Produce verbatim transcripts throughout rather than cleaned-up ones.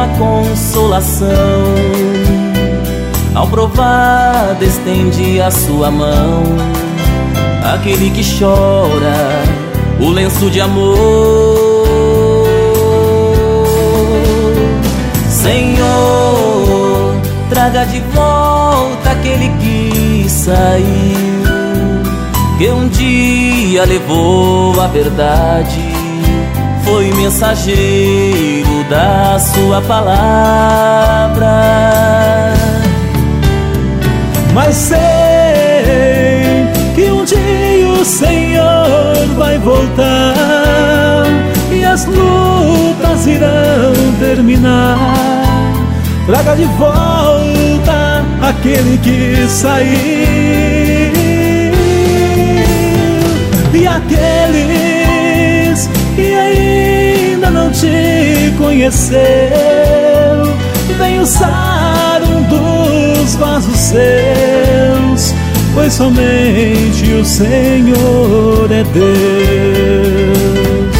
uma consolação. Ao provar, estende a sua mão. Aquele que chora, o lenço de amor. Senhor, traga de volta aquele que saiu, que um dia levou a verdade, foi mensageiro da sua palavra. Mas sei que um dia o Senhor vai voltar e as lutas irão terminar. Traga de volta aquele que saiu, e aqueles que ainda não te conheceu, vem usar um dos vasos seus, pois somente o Senhor é Deus.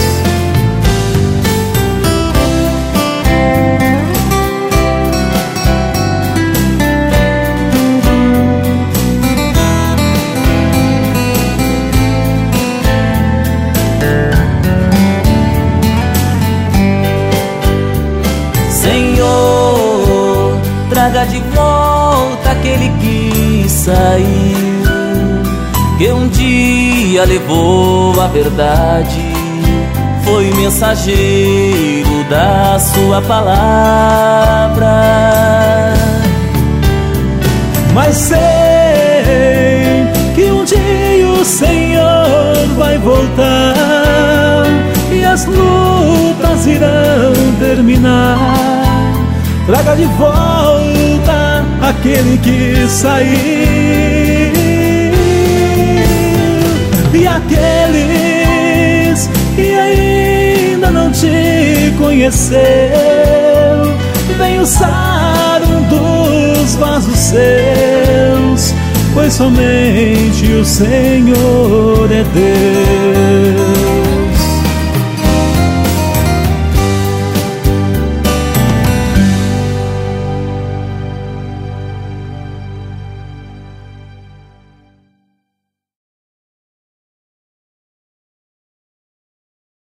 Senhor, traga de volta aquele que saiu, que um dia levou a verdade, foi mensageiro da sua palavra. Mas sei que um dia o Senhor vai voltar e as lutas irão terminar. Traga de volta aquele que saiu, e aqueles que ainda não te conheceu, vem usar um dos vasos seus, pois somente o Senhor é Deus.